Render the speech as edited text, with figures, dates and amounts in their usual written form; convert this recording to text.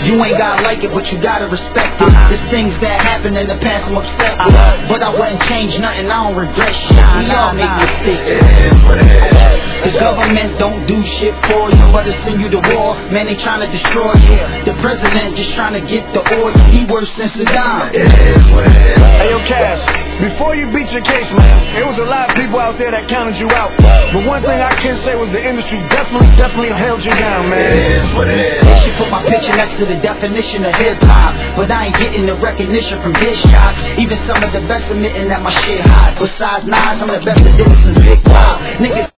You ain't gotta like it, but you gotta respect it. There's things that happened in the past I'm upset with, but I wouldn't change nothing, I don't regret shit. We all make mistakes. The government don't do shit for you, but they send you to war. Man, they trying to destroy you. The president just trying to get the oil. He worse than Saddam. Hey, yo, Cash, before you beat your case, man, there was a lot of people out there that counted you out. But one thing I can say was the industry definitely held you down, man. They should put my picture next to the definition of hip-hop, but I ain't getting the recognition from diss shots. Even some of the best admitting that my shit hot. Besides Nas, I'm the best at this since Big Pop. Niggas